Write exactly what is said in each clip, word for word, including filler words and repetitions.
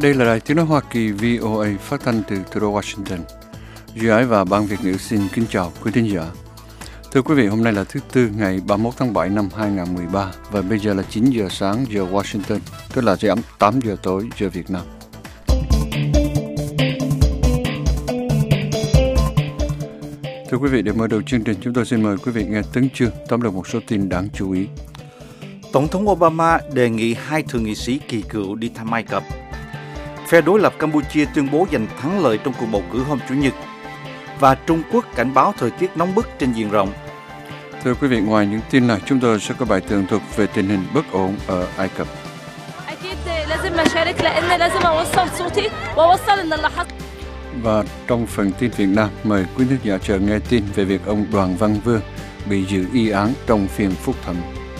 Đây là đài tiếng nói Hoa Kỳ vê o a phát thanh từ thủ đô Washington. Duy Ái và Ban Việt ngữ xin kính chào quý thính giả. Thưa quý vị, hôm nay là thứ Tư ngày ba mươi mốt tháng bảy năm hai nghìn không trăm mười ba và bây giờ là chín giờ sáng giờ Washington, tức là tám giờ tối giờ Việt Nam. Thưa quý vị, để mở đầu chương trình, chúng tôi xin mời quý vị nghe tấn chương tóm lược một số tin đáng chú ý. Tổng thống Obama đề nghị hai thượng nghị sĩ kỳ cựu đi thăm Ai Cập. Phe đối lập Campuchia tuyên bố giành thắng lợi trong cuộc bầu cử hôm Chủ nhật. Và Trung Quốc cảnh báo thời tiết nóng bức trên diện rộng. Thưa quý vị, ngoài những tin này, chúng tôi sẽ có bài tường thuật về tình hình bất ổn ở Ai Cập. Và trong phần tin Việt Nam, mời quý khán giả chờ nghe tin về việc ông Đoàn Văn Vương bị giữ y án trong phiên phúc thẩm.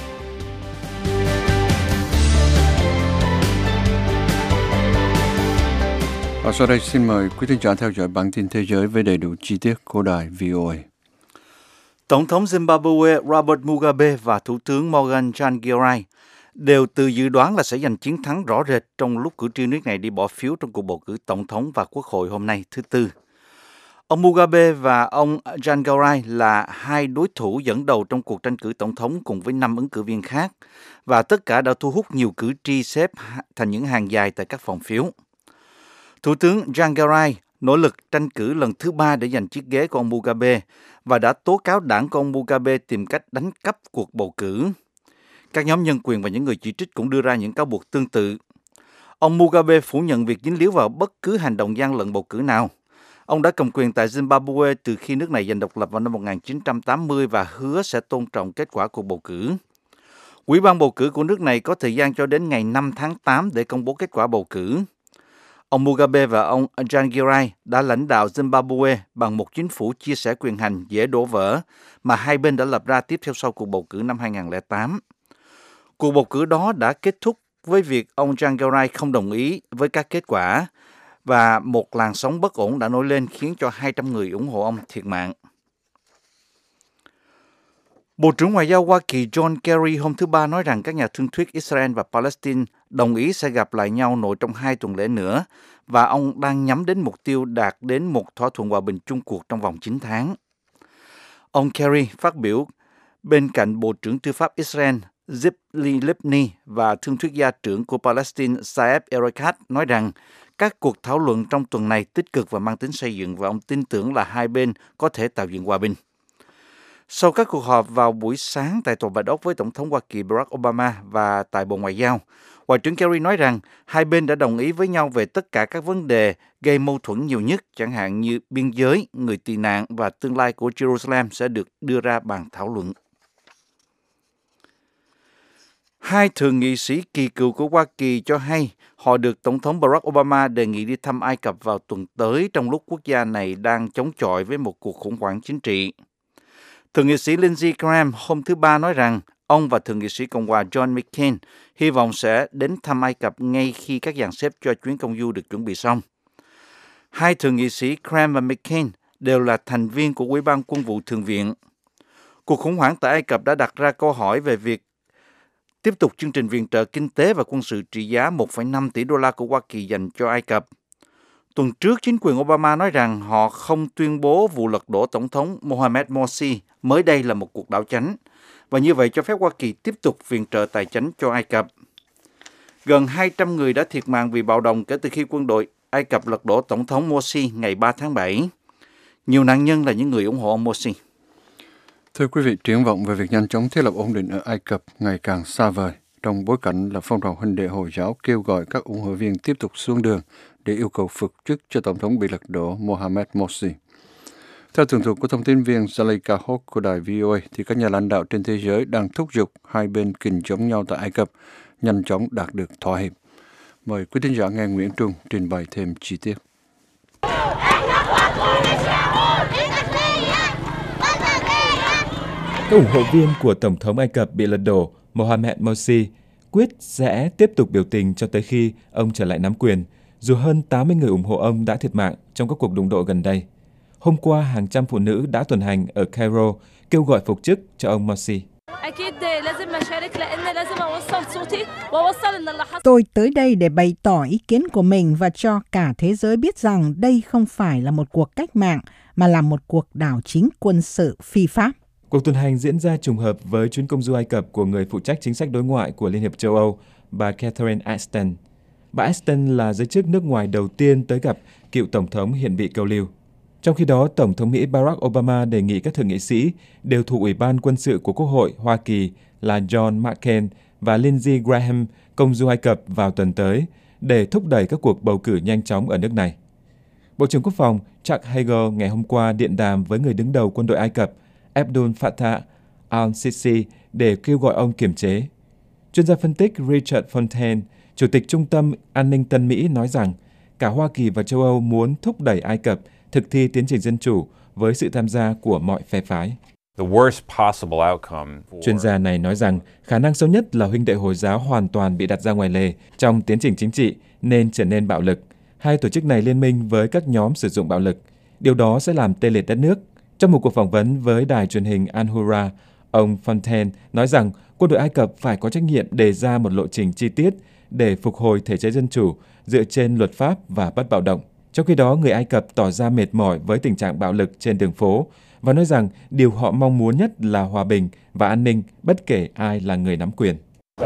Và sau đây xin mời quý khán giả theo dõi bản tin thế giới với đầy đủ chi tiết của đài vê o a. Tổng thống Zimbabwe Robert Mugabe và Thủ tướng Morgan Tsvangirai đều tự dự đoán là sẽ giành chiến thắng rõ rệt trong lúc cử tri nước này đi bỏ phiếu trong cuộc bầu cử tổng thống và quốc hội hôm nay thứ Tư. Ông Mugabe và ông Tsvangirai là hai đối thủ dẫn đầu trong cuộc tranh cử tổng thống cùng với năm ứng cử viên khác, và tất cả đã thu hút nhiều cử tri xếp thành những hàng dài tại các phòng phiếu. Thủ tướng Tsvangirai nỗ lực tranh cử lần thứ ba để giành chiếc ghế của ông Mugabe và đã tố cáo đảng của ông Mugabe tìm cách đánh cắp cuộc bầu cử. Các nhóm nhân quyền và những người chỉ trích cũng đưa ra những cáo buộc tương tự. Ông Mugabe phủ nhận việc dính líu vào bất cứ hành động gian lận bầu cử nào. Ông đã cầm quyền tại Zimbabwe từ khi nước này giành độc lập vào năm một nghìn chín trăm tám mươi và hứa sẽ tôn trọng kết quả cuộc bầu cử. Ủy ban bầu cử của nước này có thời gian cho đến ngày năm tháng tám để công bố kết quả bầu cử. Ông Mugabe và ông Tsvangirai đã lãnh đạo Zimbabwe bằng một chính phủ chia sẻ quyền hành dễ đổ vỡ mà hai bên đã lập ra tiếp theo sau cuộc bầu cử năm hai nghìn không trăm lẻ tám. Cuộc bầu cử đó đã kết thúc với việc ông Tsvangirai không đồng ý với các kết quả và một làn sóng bất ổn đã nổi lên khiến cho hai trăm người ủng hộ ông thiệt mạng. Bộ trưởng Ngoại giao Hoa Kỳ John Kerry hôm thứ Ba nói rằng các nhà thương thuyết Israel và Palestine đồng ý sẽ gặp lại nhau nội trong hai tuần lễ nữa, và ông đang nhắm đến mục tiêu đạt đến một thỏa thuận hòa bình chung cuộc trong vòng chín tháng. Ông Kerry phát biểu bên cạnh Bộ trưởng Tư pháp Israel Tzipi Livni và thương thuyết gia trưởng của Palestine Saeb Erekat nói rằng các cuộc thảo luận trong tuần này tích cực và mang tính xây dựng, và ông tin tưởng là hai bên có thể tạo dựng hòa bình. Sau các cuộc họp vào buổi sáng tại Tòa Bạch Ốc với Tổng thống Hoa Kỳ Barack Obama và tại Bộ Ngoại giao, Ngoại trưởng Kerry nói rằng hai bên đã đồng ý với nhau về tất cả các vấn đề gây mâu thuẫn nhiều nhất, chẳng hạn như biên giới, người tị nạn và tương lai của Jerusalem sẽ được đưa ra bàn thảo luận. Hai thượng nghị sĩ kỳ cựu của Hoa Kỳ cho hay họ được Tổng thống Barack Obama đề nghị đi thăm Ai Cập vào tuần tới trong lúc quốc gia này đang chống chọi với một cuộc khủng hoảng chính trị. Thượng nghị sĩ Lindsey Graham hôm thứ Ba nói rằng ông và Thượng nghị sĩ Cộng hòa John McCain hy vọng sẽ đến thăm Ai Cập ngay khi các dàn xếp cho chuyến công du được chuẩn bị xong. Hai thượng nghị sĩ Graham và McCain đều là thành viên của Ủy ban Quân vụ Thượng viện. Cuộc khủng hoảng tại Ai Cập đã đặt ra câu hỏi về việc tiếp tục chương trình viện trợ kinh tế và quân sự trị giá một phẩy năm tỷ đô la của Hoa Kỳ dành cho Ai Cập. Tuần trước, chính quyền Obama nói rằng họ không tuyên bố vụ lật đổ Tổng thống Mohamed Morsi mới đây là một cuộc đảo chánh, và như vậy cho phép Hoa Kỳ tiếp tục viện trợ tài chánh cho Ai Cập. Gần hai trăm người đã thiệt mạng vì bạo động kể từ khi quân đội Ai Cập lật đổ Tổng thống Morsi ngày ba tháng bảy. Nhiều nạn nhân là những người ủng hộ ông Morsi. Thưa quý vị, triển vọng về việc nhanh chóng thiết lập ổn định ở Ai Cập ngày càng xa vời, trong bối cảnh là phong trào huynh đệ Hồi giáo kêu gọi các ủng hộ viên tiếp tục xuống đường để yêu cầu phục chức cho Tổng thống bị lật đổ Mohamed Morsi. Theo tường thuật của thông tin viên Zalika Hawk của đài vê o a, thì các nhà lãnh đạo trên thế giới đang thúc giục hai bên kình chống nhau tại Ai Cập nhanh chóng đạt được thỏa hiệp. Mời quý thính giả nghe Nguyễn Trung trình bày thêm chi tiết. Các ủng hộ viên của Tổng thống Ai Cập bị lật đổ Mohamed Morsi quyết sẽ tiếp tục biểu tình cho tới khi ông trở lại nắm quyền, dù hơn tám mươi người ủng hộ ông đã thiệt mạng trong các cuộc đụng độ gần đây. Hôm qua, hàng trăm phụ nữ đã tuần hành ở Cairo kêu gọi phục chức cho ông Morsi. Tôi tới đây để bày tỏ ý kiến của mình và cho cả thế giới biết rằng đây không phải là một cuộc cách mạng mà là một cuộc đảo chính quân sự phi pháp. Cuộc tuần hành diễn ra trùng hợp với chuyến công du Ai Cập của người phụ trách chính sách đối ngoại của Liên hiệp châu Âu, bà Catherine Ashton. Bà Ashton là giới chức nước ngoài đầu tiên tới gặp cựu Tổng thống hiện bị câu lưu. Trong khi đó, Tổng thống Mỹ Barack Obama đề nghị các thượng nghị sĩ đều thuộc Ủy ban quân sự của Quốc hội Hoa Kỳ là John McCain và Lindsey Graham công du Ai Cập vào tuần tới để thúc đẩy các cuộc bầu cử nhanh chóng ở nước này. Bộ trưởng Quốc phòng Chuck Hagel ngày hôm qua điện đàm với người đứng đầu quân đội Ai Cập Abdul Fattah al-Sisi để kêu gọi ông kiềm chế. Chuyên gia phân tích Richard Fontaine, Chủ tịch Trung tâm An ninh Tân Mỹ nói rằng cả Hoa Kỳ và châu Âu muốn thúc đẩy Ai Cập thực thi tiến trình dân chủ với sự tham gia của mọi phe phái. Chuyên gia này nói rằng khả năng xấu nhất là huynh đệ Hồi giáo hoàn toàn bị đặt ra ngoài lề trong tiến trình chính trị nên trở nên bạo lực. Hai tổ chức này liên minh với các nhóm sử dụng bạo lực. Điều đó sẽ làm tê liệt đất nước. Trong một cuộc phỏng vấn với đài truyền hình Al Hura, ông Fontaine nói rằng quân đội Ai Cập phải có trách nhiệm đề ra một lộ trình chi tiết để phục hồi thể chế dân chủ dựa trên luật pháp và bất bạo động. Trong khi đó, người Ai Cập tỏ ra mệt mỏi với tình trạng bạo lực trên đường phố và nói rằng điều họ mong muốn nhất là hòa bình và an ninh bất kể ai là người nắm quyền.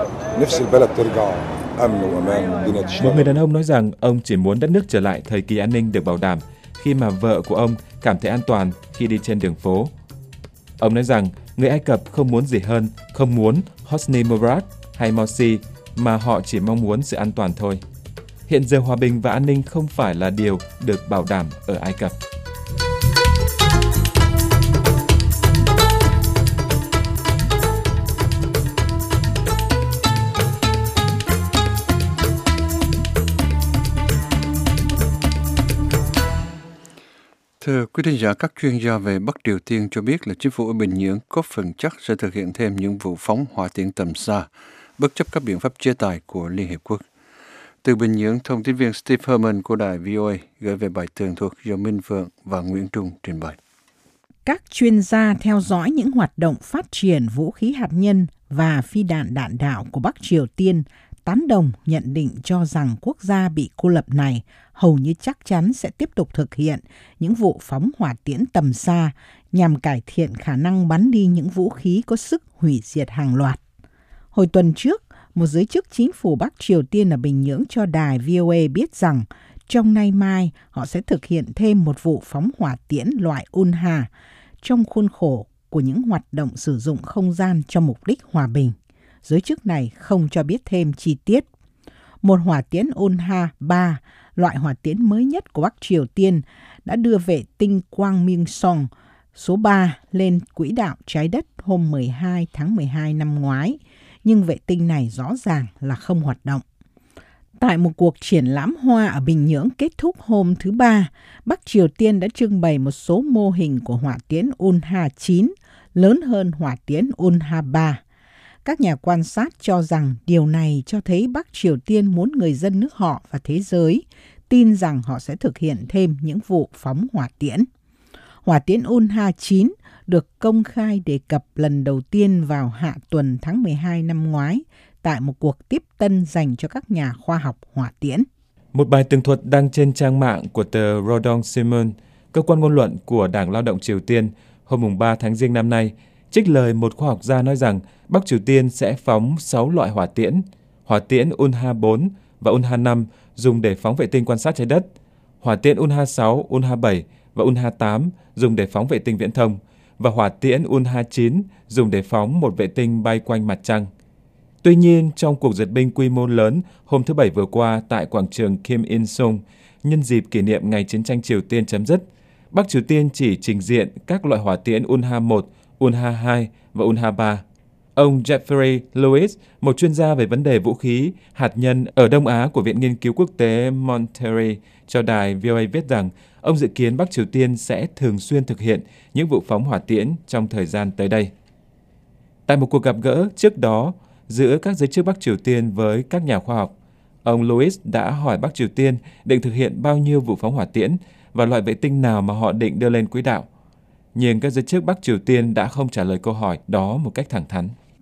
Một người đàn ông nói rằng ông chỉ muốn đất nước trở lại thời kỳ an ninh được bảo đảm khi mà vợ của ông cảm thấy an toàn khi đi trên đường phố. Ông nói rằng người Ai Cập không muốn gì hơn, không muốn Hosni Mubarak hay Morsi, mà họ chỉ mong muốn sự an toàn thôi. Hiện giờ hòa bình và an ninh không phải là điều được bảo đảm ở Ai Cập. Thưa quý thính giả, các chuyên gia về Bắc Triều Tiên cho biết là chính phủ ở Bình Nhưỡng có phần chắc sẽ thực hiện thêm những vụ phóng hỏa tiễn tầm xa, bất chấp các biện pháp chế tài của Liên Hiệp Quốc. Từ Bình Nhưỡng, thông tin viên Steve Herman của đài vê o a gửi về bài tường thuật do Minh Phượng và Nguyễn Trung trình bày. Các chuyên gia theo dõi những hoạt động phát triển vũ khí hạt nhân và phi đạn đạn đạo của Bắc Triều Tiên tán đồng nhận định cho rằng quốc gia bị cô lập này hầu như chắc chắn sẽ tiếp tục thực hiện những vụ phóng hỏa tiễn tầm xa nhằm cải thiện khả năng bắn đi những vũ khí có sức hủy diệt hàng loạt. Hồi tuần trước, một giới chức chính phủ Bắc Triều Tiên ở Bình Nhưỡng cho đài vê o a biết rằng trong nay mai họ sẽ thực hiện thêm một vụ phóng hỏa tiễn loại Unha trong khuôn khổ của những hoạt động sử dụng không gian cho mục đích hòa bình. Giới chức này không cho biết thêm chi tiết. Một hỏa tiễn Unha ba, loại hỏa tiễn mới nhất của Bắc Triều Tiên, đã đưa vệ tinh Kwangmyungsong số ba lên quỹ đạo trái đất hôm mười hai tháng mười hai năm ngoái, nhưng vệ tinh này rõ ràng là không hoạt động. Tại một cuộc triển lãm hoa ở Bình Nhưỡng kết thúc hôm thứ Ba, Bắc Triều Tiên đã trưng bày một số mô hình của hỏa tiễn Unha chín, lớn hơn hỏa tiễn Unha ba. Các nhà quan sát cho rằng điều này cho thấy Bắc Triều Tiên muốn người dân nước họ và thế giới tin rằng họ sẽ thực hiện thêm những vụ phóng hỏa tiễn. Hỏa tiễn Unha chín được công khai đề cập lần đầu tiên vào hạ tuần tháng mười hai năm ngoái tại một cuộc tiếp tân dành cho các nhà khoa học hỏa tiễn. Một bài tường thuật đăng trên trang mạng của tờ Rodong Sinmun, cơ quan ngôn luận của Đảng Lao động Triều Tiên, hôm ba tháng Giêng năm nay, trích lời một khoa học gia nói rằng Bắc Triều Tiên sẽ phóng sáu loại hỏa tiễn, hỏa tiễn Unha bốn và Unha năm dùng để phóng vệ tinh quan sát trái đất, hỏa tiễn Unha sáu, Unha bảy và Unha tám dùng để phóng vệ tinh viễn thông, và hỏa tiễn Unha chín dùng để phóng một vệ tinh bay quanh mặt trăng. Tuy nhiên, trong cuộc duyệt binh quy mô lớn hôm thứ Bảy vừa qua tại quảng trường Kim Il-sung, nhân dịp kỷ niệm ngày chiến tranh Triều Tiên chấm dứt, Bắc Triều Tiên chỉ trình diện các loại hỏa tiễn Unha một, Unha hai và Unha ba. Ông Jeffrey Lewis, một chuyên gia về vấn đề vũ khí, hạt nhân ở Đông Á của Viện Nghiên cứu Quốc tế Monterey, cho đài vê o a viết rằng ông dự kiến Bắc Triều Tiên sẽ thường xuyên thực hiện những vụ phóng hỏa tiễn trong thời gian tới đây. Tại một cuộc gặp gỡ trước đó giữa các giới chức Bắc Triều Tiên với các nhà khoa học, ông Lewis đã hỏi Bắc Triều Tiên định thực hiện bao nhiêu vụ phóng hỏa tiễn và loại vệ tinh nào mà họ định đưa lên quỹ đạo. Nhưng các giới chức Bắc Triều Tiên đã không trả lời câu hỏi đó một cách thẳng thắn.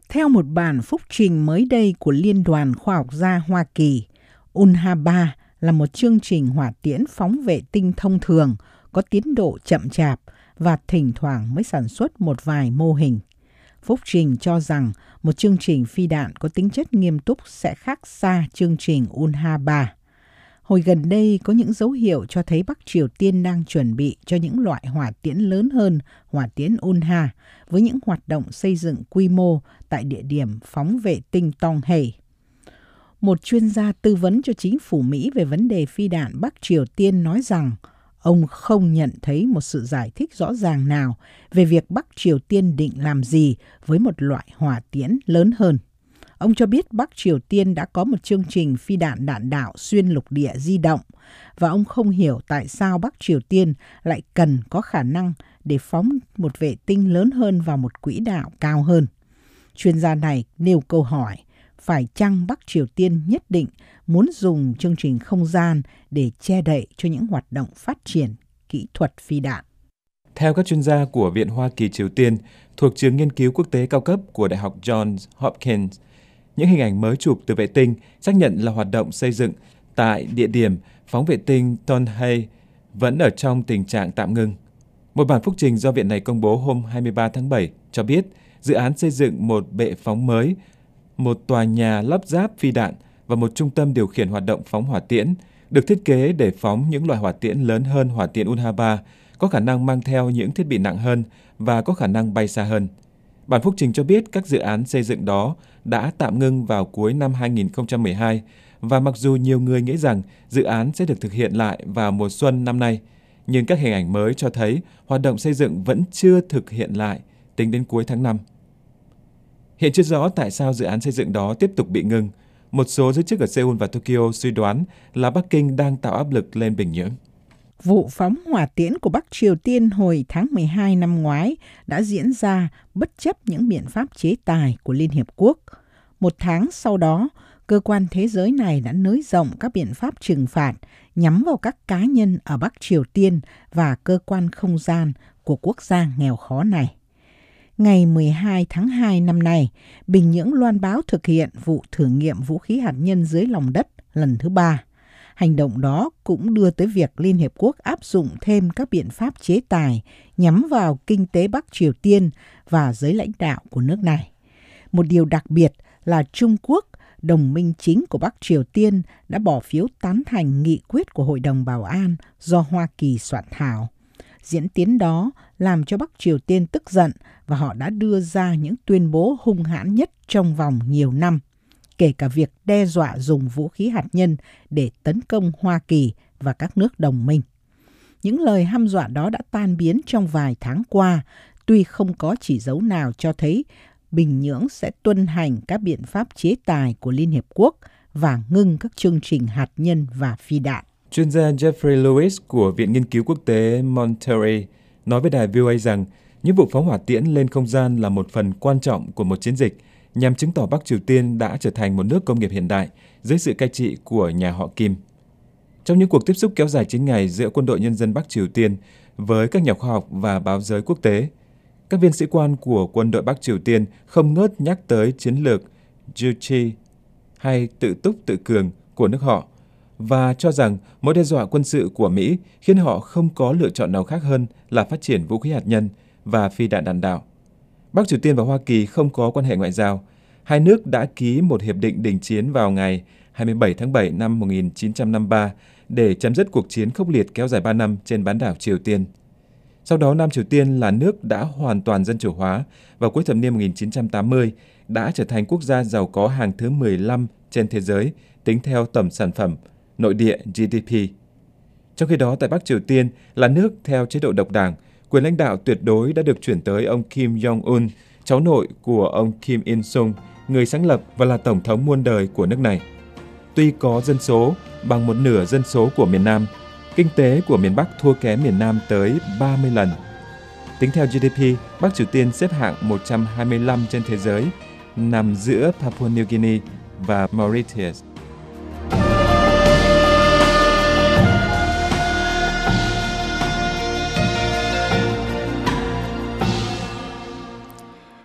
Theo một bản phúc trình mới đây của Liên đoàn Khoa học gia Hoa Kỳ, u en ha ba là một chương trình hỏa tiễn phóng vệ tinh thông thường, có tiến độ chậm chạp và thỉnh thoảng mới sản xuất một vài mô hình. Phúc trình cho rằng một chương trình phi đạn có tính chất nghiêm túc sẽ khác xa chương trình u en ha ba. Hồi gần đây có những dấu hiệu cho thấy Bắc Triều Tiên đang chuẩn bị cho những loại hỏa tiễn lớn hơn hỏa tiễn u en ha với những hoạt động xây dựng quy mô tại địa điểm phóng vệ tinh Tonghae. Một chuyên gia tư vấn cho chính phủ Mỹ về vấn đề phi đạn Bắc Triều Tiên nói rằng ông không nhận thấy một sự giải thích rõ ràng nào về việc Bắc Triều Tiên định làm gì với một loại hỏa tiễn lớn hơn. Ông cho biết Bắc Triều Tiên đã có một chương trình phi đạn đạn đạo xuyên lục địa di động và ông không hiểu tại sao Bắc Triều Tiên lại cần có khả năng để phóng một vệ tinh lớn hơn vào một quỹ đạo cao hơn. Chuyên gia này nêu câu hỏi, phải chăng Bắc Triều Tiên nhất định muốn dùng chương trình không gian để che đậy cho những hoạt động phát triển kỹ thuật phi đạn? Theo các chuyên gia của Viện Hoa Kỳ Triều Tiên thuộc trường nghiên cứu quốc tế cao cấp của Đại học Johns Hopkins, những hình ảnh mới chụp từ vệ tinh xác nhận là hoạt động xây dựng tại địa điểm phóng vệ tinh Tonghae vẫn ở trong tình trạng tạm ngưng. Một bản phúc trình do viện này công bố hôm hai mươi ba tháng bảy cho biết dự án xây dựng một bệ phóng mới, một tòa nhà lắp ráp phi đạn và một trung tâm điều khiển hoạt động phóng hỏa tiễn được thiết kế để phóng những loại hỏa tiễn lớn hơn hỏa tiễn u en ha ba, có khả năng mang theo những thiết bị nặng hơn và có khả năng bay xa hơn. Bản phúc trình cho biết các dự án xây dựng đó đã tạm ngưng vào cuối năm hai nghìn không trăm mười hai và mặc dù nhiều người nghĩ rằng dự án sẽ được thực hiện lại vào mùa xuân năm nay, nhưng các hình ảnh mới cho thấy hoạt động xây dựng vẫn chưa thực hiện lại tính đến cuối tháng năm. Hiện chưa rõ tại sao dự án xây dựng đó tiếp tục bị ngưng. Một số giới chức ở Seoul và Tokyo suy đoán là Bắc Kinh đang tạo áp lực lên Bình Nhưỡng. Vụ phóng hỏa tiễn của Bắc Triều Tiên hồi tháng mười hai năm ngoái đã diễn ra bất chấp những biện pháp chế tài của Liên Hiệp Quốc. Một tháng sau đó, cơ quan thế giới này đã nới rộng các biện pháp trừng phạt nhắm vào các cá nhân ở Bắc Triều Tiên và cơ quan không gian của quốc gia nghèo khó này. Ngày mười hai tháng hai năm nay, Bình Nhưỡng loan báo thực hiện vụ thử nghiệm vũ khí hạt nhân dưới lòng đất lần thứ ba. Hành động đó cũng đưa tới việc Liên Hiệp Quốc áp dụng thêm các biện pháp chế tài nhắm vào kinh tế Bắc Triều Tiên và giới lãnh đạo của nước này. Một điều đặc biệt là Trung Quốc, đồng minh chính của Bắc Triều Tiên, đã bỏ phiếu tán thành nghị quyết của Hội đồng Bảo an do Hoa Kỳ soạn thảo. Diễn tiến đó làm cho Bắc Triều Tiên tức giận và họ đã đưa ra những tuyên bố hung hãn nhất trong vòng nhiều năm, kể cả việc đe dọa dùng vũ khí hạt nhân để tấn công Hoa Kỳ và các nước đồng minh. Những lời hăm dọa đó đã tan biến trong vài tháng qua, tuy không có chỉ dấu nào cho thấy Bình Nhưỡng sẽ tuân hành các biện pháp chế tài của Liên Hiệp Quốc và ngưng các chương trình hạt nhân và phi đạn. Chuyên gia Jeffrey Lewis của Viện Nghiên cứu Quốc tế Monterey nói với đài vê o a rằng những vụ phóng hỏa tiễn lên không gian là một phần quan trọng của một chiến dịch nhằm chứng tỏ Bắc Triều Tiên đã trở thành một nước công nghiệp hiện đại dưới sự cai trị của nhà họ Kim. Trong những cuộc tiếp xúc kéo dài chín ngày giữa Quân đội Nhân dân Bắc Triều Tiên với các nhà khoa học và báo giới quốc tế, các viên sĩ quan của quân đội Bắc Triều Tiên không ngớt nhắc tới chiến lược Juche hay tự túc tự cường của nước họ và cho rằng mối đe dọa quân sự của Mỹ khiến họ không có lựa chọn nào khác hơn là phát triển vũ khí hạt nhân và phi đạn đạn đạo. Bắc Triều Tiên và Hoa Kỳ không có quan hệ ngoại giao. Hai nước đã ký một hiệp định đình chiến vào ngày hai mươi bảy tháng bảy năm một nghìn chín trăm năm mươi ba để chấm dứt cuộc chiến khốc liệt kéo dài ba năm trên bán đảo Triều Tiên. Sau đó, Nam Triều Tiên là nước đã hoàn toàn dân chủ hóa vào cuối thập niên một nghìn chín trăm tám mươi, đã trở thành quốc gia giàu có hàng thứ mười lăm trên thế giới tính theo tổng sản phẩm nội địa G D P. Trong khi đó, tại Bắc Triều Tiên là nước theo chế độ độc đảng, quyền lãnh đạo tuyệt đối đã được chuyển tới ông Kim Jong-un, cháu nội của ông Kim Il-sung, người sáng lập và là tổng thống muôn đời của nước này. Tuy có dân số bằng một nửa dân số của miền Nam, kinh tế của miền Bắc thua kém miền Nam tới ba mươi lần. Tính theo G D P, Bắc Triều Tiên xếp hạng một trăm hai mươi lăm trên thế giới, nằm giữa Papua New Guinea và Mauritius.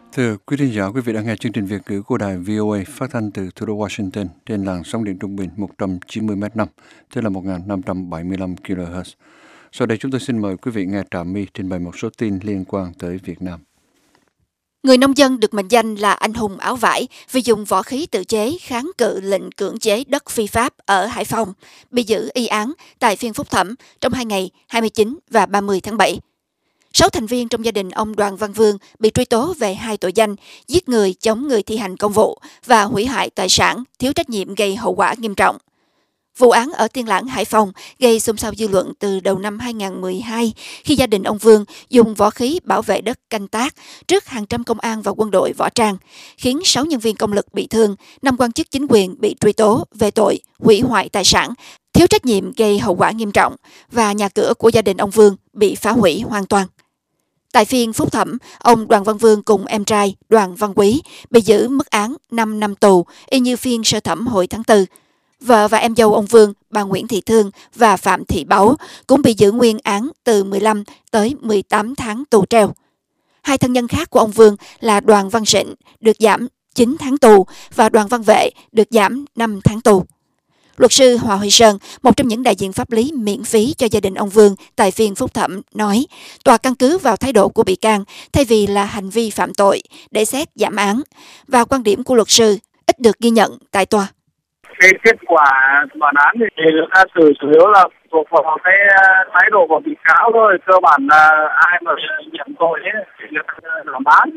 Thưa quý thính giả, quý vị đang nghe chương trình Việt ngữ của đài vê o a phát thanh từ thủ đô Washington trên làn sóng điện trung bình một trăm chín mươi mét năm, tức là một nghìn năm trăm bảy mươi lăm ki lô héc. Sau đây chúng tôi xin mời quý vị nghe Trà My trình bày một số tin liên quan tới Việt Nam. Người nông dân được mệnh danh là anh hùng áo vải vì dùng võ khí tự chế kháng cự lệnh cưỡng chế đất phi pháp ở Hải Phòng, bị giữ y án tại phiên phúc thẩm trong hai ngày hai mươi chín và ba mươi tháng bảy. Sáu thành viên trong gia đình ông Đoàn Văn Vương bị truy tố về hai tội danh giết người, chống người thi hành công vụ và hủy hoại tài sản, thiếu trách nhiệm gây hậu quả nghiêm trọng. Vụ án ở Tiên Lãng, Hải Phòng gây xôn xao dư luận từ đầu năm hai không một hai khi gia đình ông Vương dùng võ khí bảo vệ đất canh tác trước hàng trăm công an và quân đội võ trang, khiến sáu nhân viên công lực bị thương, năm quan chức chính quyền bị truy tố về tội hủy hoại tài sản, thiếu trách nhiệm gây hậu quả nghiêm trọng và nhà cửa của gia đình ông Vương bị phá hủy hoàn toàn. Tại phiên phúc thẩm, ông Đoàn Văn Vương cùng em trai Đoàn Văn Quý bị giữ mức án năm năm tù, y như phiên sơ thẩm hồi tháng tư. Vợ và em dâu ông Vương, bà Nguyễn Thị Thương và Phạm Thị Báu cũng bị giữ nguyên án từ mười lăm tới mười tám tháng tù treo. Hai thân nhân khác của ông Vương là Đoàn Văn Sịnh được giảm chín tháng tù và Đoàn Văn Vệ được giảm năm tháng tù. Luật sư Hòa Huy Sơn, một trong những đại diện pháp lý miễn phí cho gia đình ông Vương tại phiên phúc thẩm, nói tòa căn cứ vào thái độ của bị can thay vì là hành vi phạm tội để xét giảm án, và quan điểm của luật sư ít được ghi nhận tại tòa. Cái kết quả bản án thì người ta xử chủ yếu là thuộc vào cái thái độ của bị cáo thôi, cơ bản là ai mà nhận tội ấy thì người ta làm án.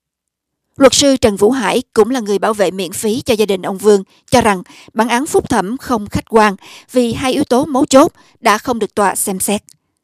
Luật sư Trần Vũ Hải cũng là người bảo vệ miễn phí cho gia đình ông Vương, cho rằng bản án phúc thẩm không khách quan vì hai yếu tố mấu chốt đã không được tòa xem xét.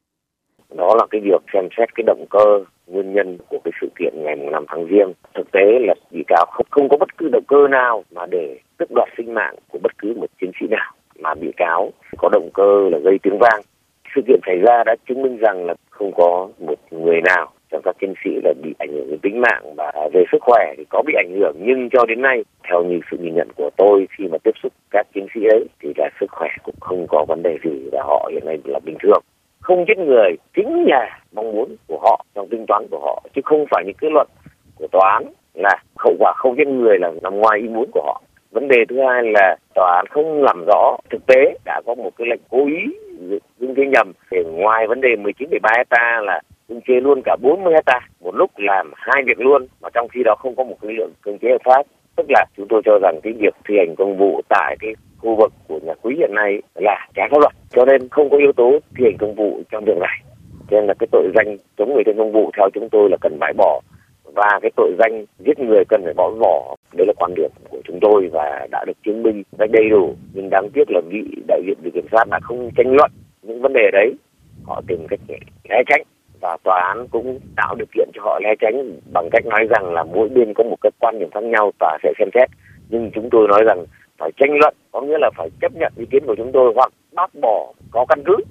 Đó là cái việc xem xét cái động cơ, nguyên nhân của cái sự kiện ngày năm tháng Giêng. Thực tế là bị cáo không, không có bất cứ động cơ nào mà để tước đoạt sinh mạng của bất cứ một chiến sĩ nào, mà bị cáo có động cơ là gây tiếng vang. Sự kiện xảy ra đã chứng minh rằng là không có một người nào trong các chiến sĩ là bị ảnh hưởng đến tính mạng, và về sức khỏe thì có bị ảnh hưởng, nhưng cho đến nay theo như sự nhìn nhận của tôi khi mà tiếp xúc các chiến sĩ ấy thì là sức khỏe cũng không có vấn đề gì và họ hiện nay là bình thường. Không giết người chính là mong muốn của họ, trong tính toán của họ, chứ không phải những kết luận của tòa án là hậu quả không giết người là nằm ngoài ý muốn của họ. Vấn đề thứ hai là tòa án không làm rõ thực tế đã có một cái lệnh cố ý dừng chế nhầm, để ngoài vấn đề mười chín phẩy ba hecta là cưỡng chế luôn cả bốn mươi hecta, một lúc làm hai việc luôn, mà trong khi đó không có một cái lượng cưỡng chế hợp pháp. Tức là chúng tôi cho rằng cái việc thi hành công vụ tại cái khu vực của nhà Quý hiện nay là trái pháp luật, cho nên không có yếu tố thi hành công vụ trong việc này. Cho nên là cái tội danh chống người thi hành công vụ theo chúng tôi là cần bãi bỏ, và cái tội danh giết người cần phải bỏ bỏ. Đấy là quan điểm của chúng tôi và đã được chứng minh rất đầy đủ. Nhưng đáng tiếc là vị đại diện viện kiểm sát đã không tranh luận những vấn đề đấy, họ tìm cách né tránh, và tòa án cũng tạo điều kiện cho họ né tránh bằng cách nói rằng là mỗi bên có một cái quan điểm khác nhau, tòa sẽ xem xét. Nhưng chúng tôi nói rằng phải tranh luận, có nghĩa là phải chấp nhận ý kiến của chúng tôi hoặc bác bỏ có căn cứ.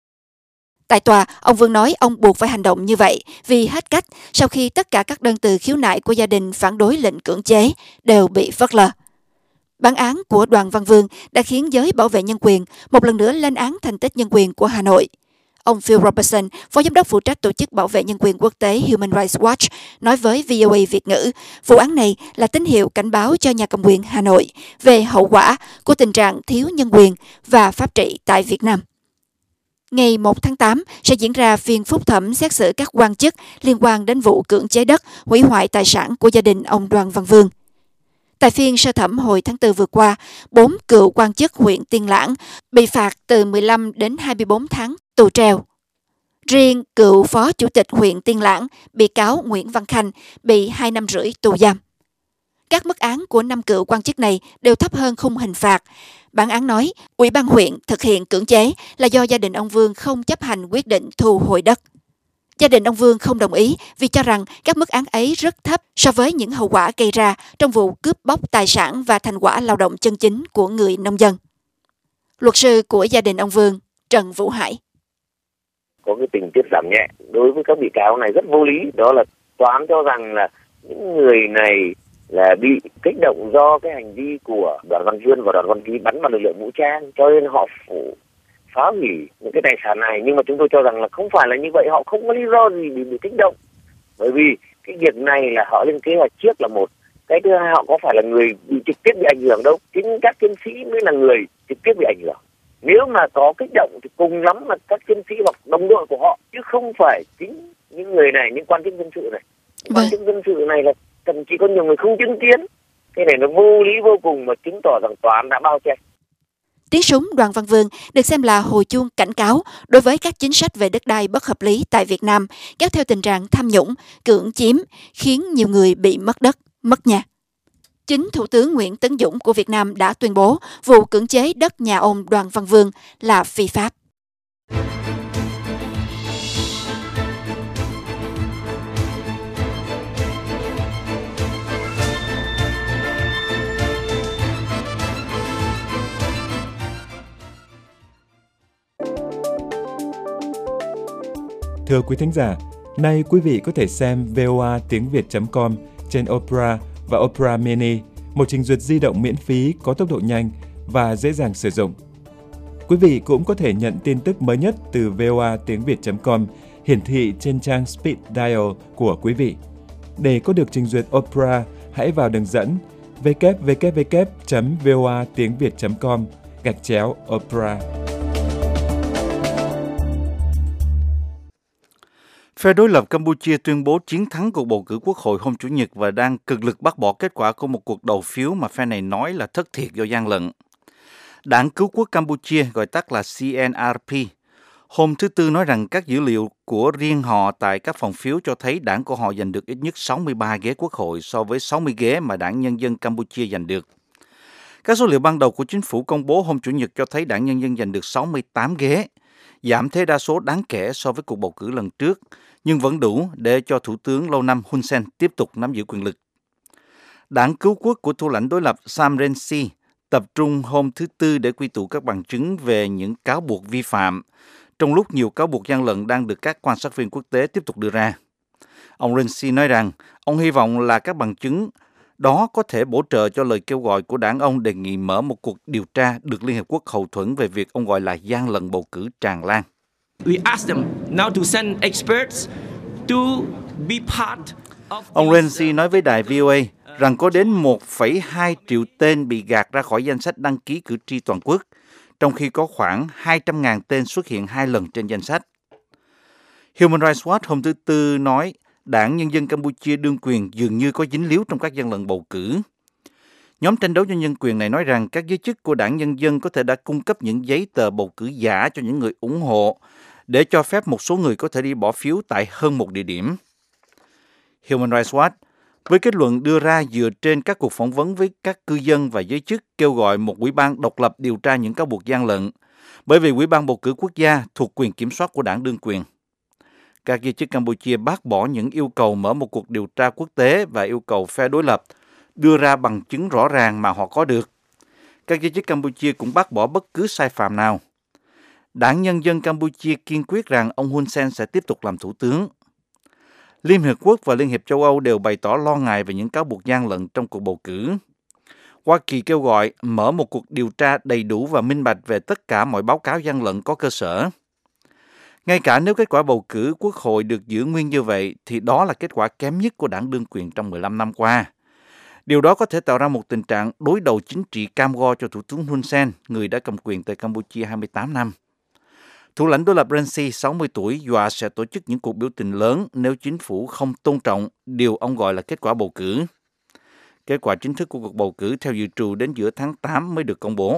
Tại tòa, ông Vương nói ông buộc phải hành động như vậy vì hết cách sau khi tất cả các đơn từ khiếu nại của gia đình phản đối lệnh cưỡng chế đều bị phớt lờ. Bản án của Đoàn Văn Vương đã khiến giới bảo vệ nhân quyền một lần nữa lên án thành tích nhân quyền của Hà Nội. Ông Phil Robertson, phó giám đốc phụ trách tổ chức bảo vệ nhân quyền quốc tế Human Rights Watch, nói với vê o a Việt ngữ, vụ án này là tín hiệu cảnh báo cho nhà cầm quyền Hà Nội về hậu quả của tình trạng thiếu nhân quyền và pháp trị tại Việt Nam. Ngày một tháng tám sẽ diễn ra phiên phúc thẩm xét xử các quan chức liên quan đến vụ cưỡng chế đất, hủy hoại tài sản của gia đình ông Đoàn Văn Vương. Tại phiên sơ thẩm hồi tháng tư vừa qua, bốn cựu quan chức huyện Tiên Lãng bị phạt từ mười lăm đến hai mươi bốn tháng tù treo. Riêng cựu phó chủ tịch huyện Tiên Lãng, bị cáo Nguyễn Văn Khanh, bị hai năm rưỡi tù giam. Các mức án của năm cựu quan chức này đều thấp hơn khung hình phạt. Bản án nói, Ủy ban huyện thực hiện cưỡng chế là do gia đình ông Vương không chấp hành quyết định thu hồi đất. Gia đình ông Vương không đồng ý vì cho rằng các mức án ấy rất thấp so với những hậu quả gây ra trong vụ cướp bóc tài sản và thành quả lao động chân chính của người nông dân. Luật sư của gia đình ông Vương, Trần Vũ Hải. Có cái tình tiết giảm nhẹ đối với các bị cáo này rất vô lý, đó là tòa án cho rằng là những người này là bị kích động do cái hành vi của Đoàn Văn Vương và Đoàn Văn Ký bắn vào lực lượng vũ trang, cho nên họ phủ phá hủy những cái tài sản này. Nhưng mà chúng tôi cho rằng là không phải là như vậy, họ không có lý do gì để bị kích động, bởi vì Cái việc này là họ lên kế hoạch trước là một. Cái thứ hai, họ có phải là người bị trực tiếp bị ảnh hưởng đâu. Chính các chiến sĩ mới là người trực tiếp bị ảnh hưởng. Nếu mà có kích động thì cùng lắm là các chiến sĩ hoặc đồng đội của họ, chứ không phải chính những người này, những quan chức dân sự này. Quan chức dân sự này là thậm chí có nhiều người không chứng kiến. Cái này nó vô lý vô cùng, mà chứng tỏ rằng tòa án đã bao che. Tiếng súng Đoàn Văn Vươn được xem là hồi chuông cảnh cáo đối với các chính sách về đất đai bất hợp lý tại Việt Nam, kéo theo tình trạng tham nhũng, cưỡng chiếm, khiến nhiều người bị mất đất, mất nhà. Chính Thủ tướng Nguyễn Tấn Dũng của Việt Nam đã tuyên bố vụ cưỡng chế đất nhà ông Đoàn Văn Vươn là phi pháp. Thưa quý thính giả, nay quý vị có thể xem vê o a tiếng việt chấm com trên Opera và Opera Mini, một trình duyệt di động miễn phí có tốc độ nhanh và dễ dàng sử dụng. Quý vị cũng có thể nhận tin tức mới nhất từ vê o a tiếng việt chấm com hiển thị trên trang Speed Dial của quý vị. Để có được trình duyệt Opera, hãy vào đường dẫn w w w chấm v o a tiếng việt chấm com gạch chéo Opera. Phe đối lập Campuchia tuyên bố chiến thắng cuộc bầu cử quốc hội hôm Chủ nhật và đang cực lực bác bỏ kết quả của một cuộc đầu phiếu mà phe này nói là thất thiệt do gian lận. Đảng Cứu quốc Campuchia, gọi tắt là xê en rờ pê, hôm thứ Tư nói rằng các dữ liệu của riêng họ tại các phòng phiếu cho thấy đảng của họ giành được ít nhất sáu mươi ba ghế quốc hội so với sáu mươi ghế mà Đảng Nhân dân Campuchia giành được. Các số liệu ban đầu của chính phủ công bố hôm Chủ nhật cho thấy Đảng Nhân dân giành được sáu mươi tám ghế, giảm thế đa số đáng kể so với cuộc bầu cử lần trước, nhưng vẫn đủ để cho Thủ tướng lâu năm Hun Sen tiếp tục nắm giữ quyền lực. Đảng Cứu quốc của thủ lãnh đối lập Sam Rainsy tập trung hôm thứ Tư để quy tụ các bằng chứng về những cáo buộc vi phạm, trong lúc nhiều cáo buộc gian lận đang được các quan sát viên quốc tế tiếp tục đưa ra. Ông Rainsy nói rằng ông hy vọng là các bằng chứng đó có thể bổ trợ cho lời kêu gọi của đảng ông đề nghị mở một cuộc điều tra được Liên Hiệp Quốc hậu thuẫn về việc ông gọi là gian lận bầu cử tràn lan. We ask them now to send experts to be part of. Ông Rainsy nói với đài vê o a rằng có đến một phẩy hai triệu tên bị gạt ra khỏi danh sách đăng ký cử tri toàn quốc, trong khi có khoảng hai trăm nghìn tên xuất hiện hai lần trên danh sách. Human Rights Watch hôm thứ Tư nói Đảng Nhân dân Campuchia đương quyền dường như có dính líu trong các gian lận bầu cử. Nhóm tranh đấu cho nhân quyền này nói rằng các giới chức của Đảng Nhân dân có thể đã cung cấp những giấy tờ bầu cử giả cho những người ủng hộ để cho phép một số người có thể đi bỏ phiếu tại hơn một địa điểm. Human Rights Watch, với kết luận đưa ra dựa trên các cuộc phỏng vấn với các cư dân và giới chức, kêu gọi một ủy ban độc lập điều tra những cáo buộc gian lận, bởi vì Ủy ban bầu cử quốc gia thuộc quyền kiểm soát của đảng đương quyền. Các giới chức Campuchia bác bỏ những yêu cầu mở một cuộc điều tra quốc tế và yêu cầu phe đối lập đưa ra bằng chứng rõ ràng mà họ có được. Các giới chức Campuchia cũng bác bỏ bất cứ sai phạm nào. Đảng Nhân dân Campuchia kiên quyết rằng ông Hun Sen sẽ tiếp tục làm thủ tướng. Liên Hiệp Quốc và Liên hiệp châu Âu đều bày tỏ lo ngại về những cáo buộc gian lận trong cuộc bầu cử. Hoa Kỳ kêu gọi mở một cuộc điều tra đầy đủ và minh bạch về tất cả mọi báo cáo gian lận có cơ sở. Ngay cả nếu kết quả bầu cử quốc hội được giữ nguyên như vậy, thì đó là kết quả kém nhất của đảng đương quyền trong mười lăm năm qua. Điều đó có thể tạo ra một tình trạng đối đầu chính trị cam go cho Thủ tướng Hun Sen, người đã cầm quyền tại Campuchia hai mươi tám năm. Thủ lãnh đối lập Rainsy, sáu mươi tuổi, dọa sẽ tổ chức những cuộc biểu tình lớn nếu chính phủ không tôn trọng điều ông gọi là kết quả bầu cử. Kết quả chính thức của cuộc bầu cử theo dự trù đến giữa tháng tám mới được công bố.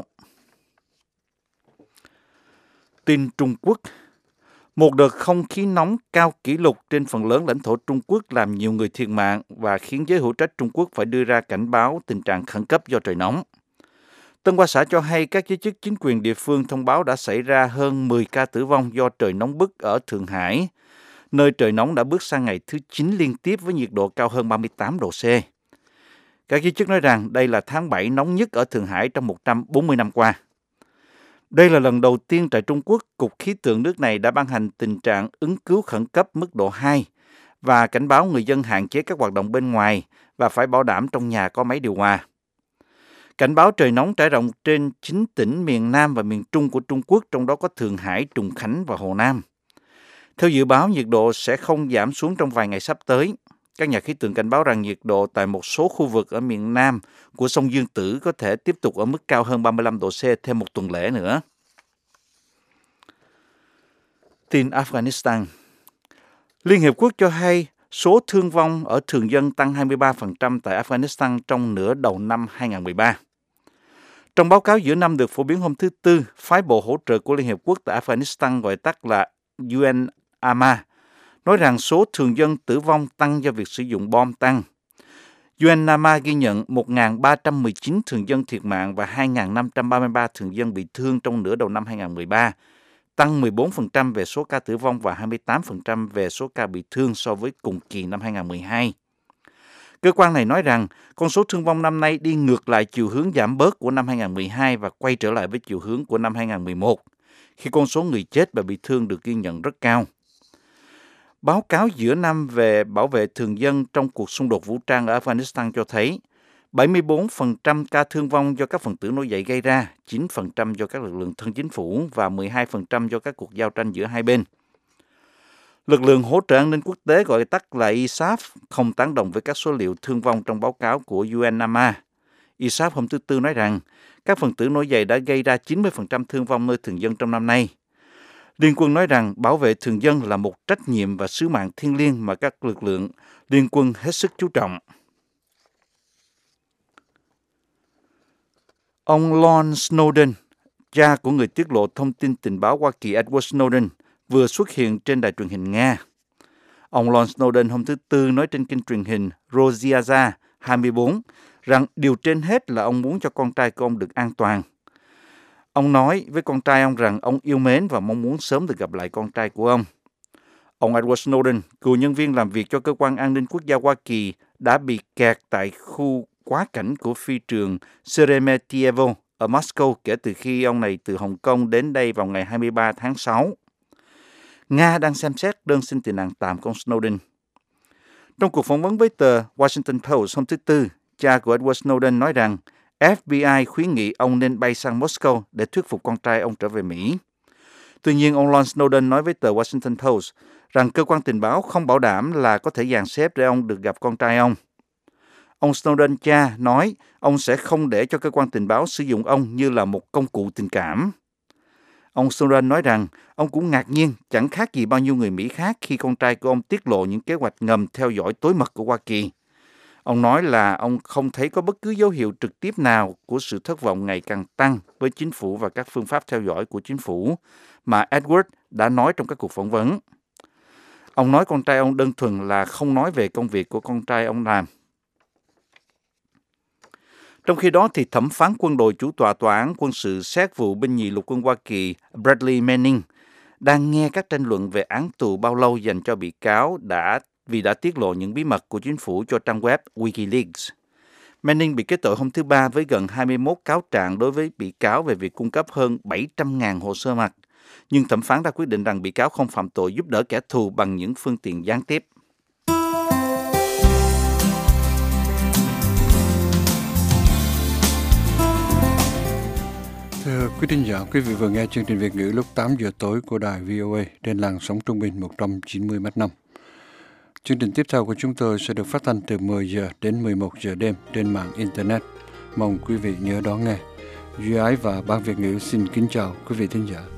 Tin Trung Quốc. Một đợt không khí nóng cao kỷ lục trên phần lớn lãnh thổ Trung Quốc làm nhiều người thiệt mạng và khiến giới hữu trách Trung Quốc phải đưa ra cảnh báo tình trạng khẩn cấp do trời nóng. Tân Hoa Xã cho hay các giới chức chính quyền địa phương thông báo đã xảy ra hơn mười ca tử vong do trời nóng bức ở Thượng Hải, nơi trời nóng đã bước sang ngày thứ chín liên tiếp với nhiệt độ cao hơn ba mươi tám độ C. Các giới chức nói rằng đây là tháng bảy nóng nhất ở Thượng Hải trong một trăm bốn mươi năm qua. Đây là lần đầu tiên tại Trung Quốc, Cục Khí tượng nước này đã ban hành tình trạng ứng cứu khẩn cấp mức độ hai và cảnh báo người dân hạn chế các hoạt động bên ngoài và phải bảo đảm trong nhà có máy điều hòa. Cảnh báo trời nóng trải rộng trên chín tỉnh miền Nam và miền Trung của Trung Quốc, trong đó có Thượng Hải, Trùng Khánh và Hồ Nam. Theo dự báo, nhiệt độ sẽ không giảm xuống trong vài ngày sắp tới. Các nhà khí tượng cảnh báo rằng nhiệt độ tại một số khu vực ở miền Nam của sông Dương Tử có thể tiếp tục ở mức cao hơn ba mươi lăm độ C thêm một tuần lễ nữa. Tin Afghanistan. Liên Hiệp Quốc cho hay số thương vong ở thường dân tăng hai mươi ba phần trăm tại Afghanistan trong nửa đầu năm hai không một ba. Trong báo cáo giữa năm được phổ biến hôm thứ Tư, phái bộ hỗ trợ của Liên Hiệp Quốc tại Afghanistan gọi tắt là u en a em a, nói rằng số thường dân tử vong tăng do việc sử dụng bom tăng. u en a em a ghi nhận một nghìn ba trăm mười chín thường dân thiệt mạng và hai nghìn năm trăm ba mươi ba thường dân bị thương trong nửa đầu năm hai không một ba, tăng mười bốn phần trăm về số ca tử vong và hai mươi tám phần trăm về số ca bị thương so với cùng kỳ năm hai không một hai. Cơ quan này nói rằng con số thương vong năm nay đi ngược lại chiều hướng giảm bớt của năm hai không một hai và quay trở lại với chiều hướng của năm hai không một một, khi con số người chết và bị thương được ghi nhận rất cao. Báo cáo giữa năm về bảo vệ thường dân trong cuộc xung đột vũ trang ở Afghanistan cho thấy bảy mươi bốn phần trăm ca thương vong do các phần tử nổi dậy gây ra, chín phần trăm do các lực lượng thân chính phủ và mười hai phần trăm do các cuộc giao tranh giữa hai bên. Lực lượng hỗ trợ an ninh quốc tế gọi tắt là i sáp không tán đồng với các số liệu thương vong trong báo cáo của u en a em a. i sáp hôm thứ Tư nói rằng các phần tử nổi dậy đã gây ra chín mươi phần trăm thương vong nơi thường dân trong năm nay. Liên quân nói rằng bảo vệ thường dân là một trách nhiệm và sứ mạng thiêng liêng mà các lực lượng liên quân hết sức chú trọng. Ông Lon Snowden, cha của người tiết lộ thông tin tình báo Hoa Kỳ Edward Snowden, vừa xuất hiện trên đài truyền hình Nga. Ông Lon Snowden hôm thứ Tư nói trên kênh truyền hình Rossiya hai mươi bốn rằng điều trên hết là ông muốn cho con trai của ông được an toàn. Ông nói với con trai ông rằng ông yêu mến và mong muốn sớm được gặp lại con trai của ông. Ông Edward Snowden, cựu nhân viên làm việc cho Cơ quan An ninh Quốc gia Hoa Kỳ, đã bị kẹt tại khu quá cảnh của phi trường Sheremetyevo ở Moscow kể từ khi ông này từ Hồng Kông đến đây vào ngày hai mươi ba tháng sáu. Nga đang xem xét đơn xin tị nạn tạm của ông Snowden. Trong cuộc phỏng vấn với tờ Washington Post hôm thứ Tư, cha của Edward Snowden nói rằng ép bê i khuyến nghị ông nên bay sang Moscow để thuyết phục con trai ông trở về Mỹ. Tuy nhiên, ông Lon Snowden nói với tờ Washington Post rằng cơ quan tình báo không bảo đảm là có thể dàn xếp để ông được gặp con trai ông. Ông Snowden cha nói ông sẽ không để cho cơ quan tình báo sử dụng ông như là một công cụ tình cảm. Ông Snowden nói rằng ông cũng ngạc nhiên chẳng khác gì bao nhiêu người Mỹ khác khi con trai của ông tiết lộ những kế hoạch ngầm theo dõi tối mật của Hoa Kỳ. Ông nói là ông không thấy có bất cứ dấu hiệu trực tiếp nào của sự thất vọng ngày càng tăng với chính phủ và các phương pháp theo dõi của chính phủ mà Edward đã nói trong các cuộc phỏng vấn. Ông nói con trai ông đơn thuần là không nói về công việc của con trai ông làm. Trong khi đó, thì thẩm phán quân đội chủ tọa tòa án quân sự xét vụ binh nhì lục quân Hoa Kỳ Bradley Manning đang nghe các tranh luận về án tù bao lâu dành cho bị cáo đã vì đã tiết lộ những bí mật của chính phủ cho trang web WikiLeaks. Manning bị kết tội hôm thứ Ba với gần hai mươi mốt cáo trạng đối với bị cáo về việc cung cấp hơn bảy trăm nghìn hồ sơ mật, nhưng thẩm phán đã quyết định rằng bị cáo không phạm tội giúp đỡ kẻ thù bằng những phương tiện gián tiếp. Thưa quý thính giả, quý vị vừa nghe chương trình Việt ngữ lúc tám giờ tối của đài vê o a trên làn sóng trung bình một trăm chín mươi mét năm. Chương trình tiếp theo của chúng tôi sẽ được phát thanh từ mười giờ đến mười một giờ đêm trên mạng Internet. Mong quý vị nhớ đón nghe. Duy Ái và Ban Việt ngữ xin kính chào quý vị thính giả.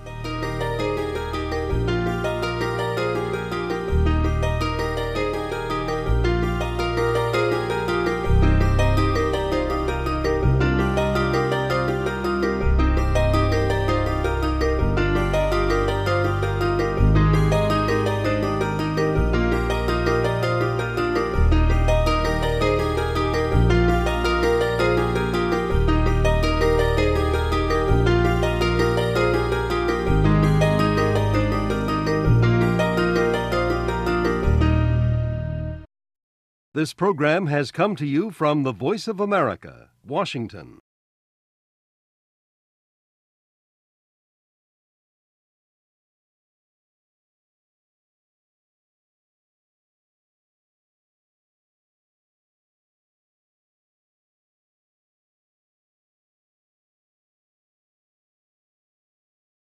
This program has come to you from the Voice of America, Washington.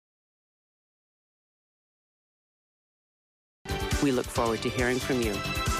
We look forward to hearing from you.